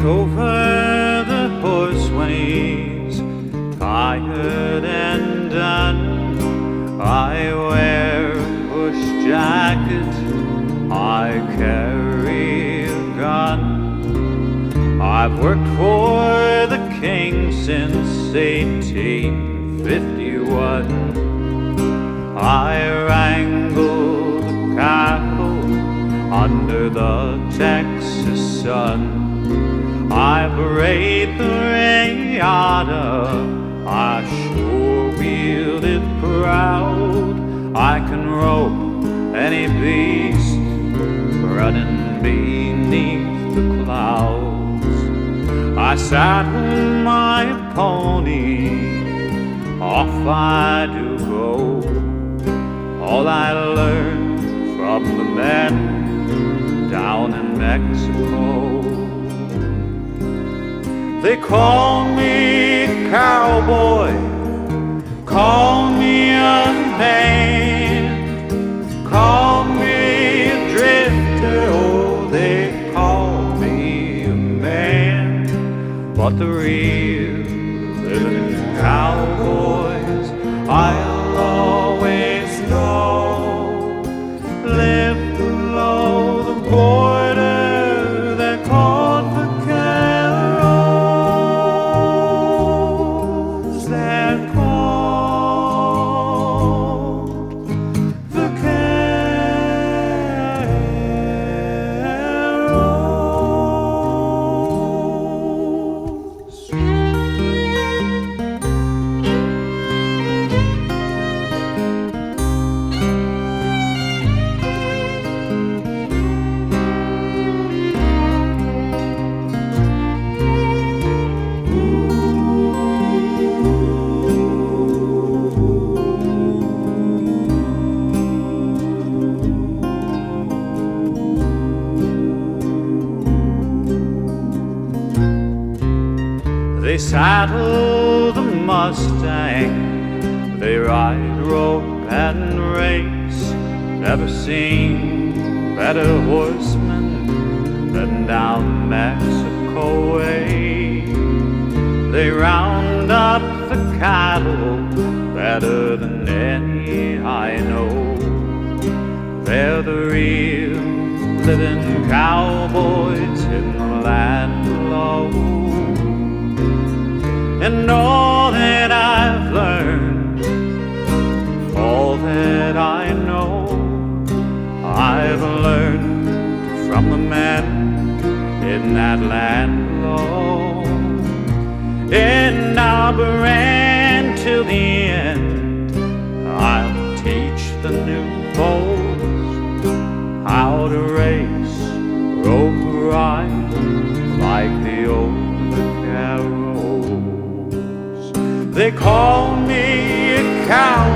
over the horse when he's tired and done. I wear a bush jacket, I carry a gun. I've worked for the king since 1851. I wrangle the cattle under the Texas sun. I braid the rayada, I sure wield it proud. I can rope any beast running beneath the clouds. I saddle my pony, off I do go. All I learned from the men down in Mexico. They call me a cowboy, call me a man, call me a drifter, oh, they call me a man. But the real living cowboys I'll always know live below the border. They're called vaqueros. They're called vaqueros. They saddle the Mustang, they ride rope and race. Never seen better horsemen than down Mexico way. They round up the cattle better than any I know. They're the real living cowboys in the land below. And all that I've learned, all that I know, I've learned from the men in that land below. And I'll brand till the end, I'll teach the new folks how to race, rope, ride like the old vaqueros. They call me a cowboy,